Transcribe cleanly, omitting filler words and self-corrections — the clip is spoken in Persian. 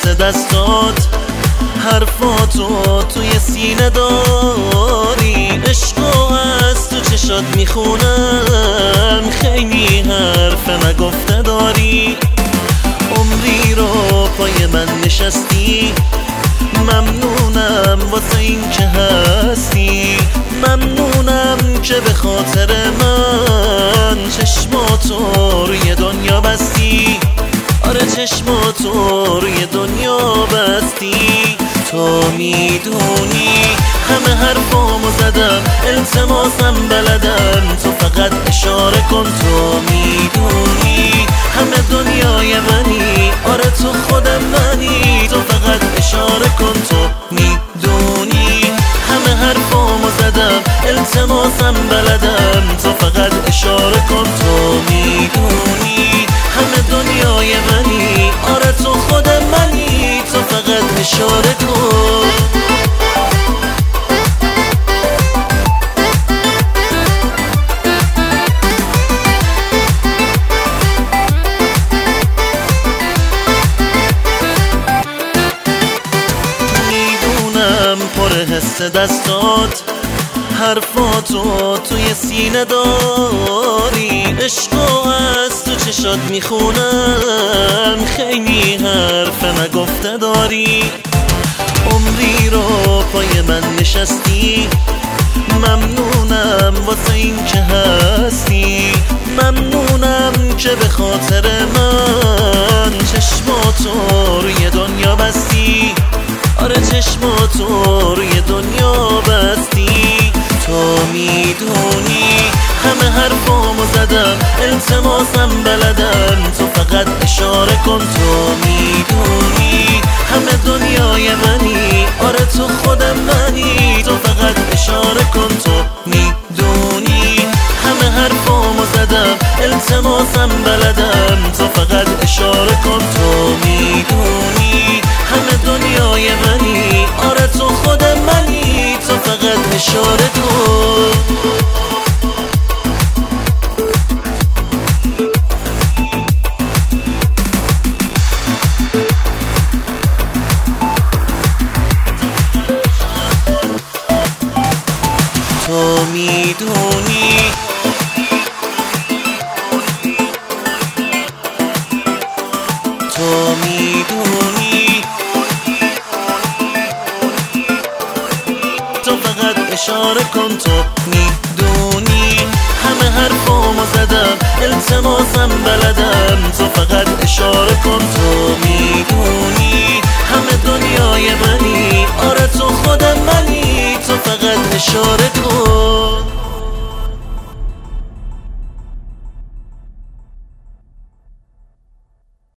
حس دستات، حرفاتو توی سینه داری، عشقو از تو چشات میخونم، خیلی حرف نگفته داری. عمری رو پای من نشستی، ممنونم واسه این که هستی، ممنونم که به خاطر من چشماتو روی دنیا بستی. آره چشماتو روی دنیا بستی. تو میدونی همه حرفامو زدم، التماسم بلدم، تو فقط اشاره کن. تو میدونی همه دنیای منی، آره تو خودم منی، تو فقط اشاره کن. تو میدونی همه حرفامو زدم، التماسم بلدم، تو فقط اشاره کن. تو میدونی همه دنیای منی، آره تو خودم منی، تو فقط اشاره کن. میدونم پر حس دستات، حرفاتو توی سینه داری، عشقو از تو چشات میخونم، خیلی حرف نگفته داری. عمری رو پای من نشستی، ممنونم واسه این که هستی، ممنونم که به خاطر من چشماتو روی دنیا بستی. آره چشماتو روی دنیا بستی. تو میدونی همه حرفامو زدم، التماسم بلدم، تو فقط اشاره کن. تو میدونی همه دنیای منی، آره تو خودم منی، تو فقط اشاره کن. تو میدونی همه حرفامو زدم، التماسم بلدم، تو فقط اشاره کن. تو میدونی همه دنیای منی، آره تو خودم منی، تو فقط اشاره کن. تو میدونی تو میدونی تو فقط اشاره کن. تو میدونی همه حرفامو زدم، التماسم بلدم، تو فقط اشاره کن. تو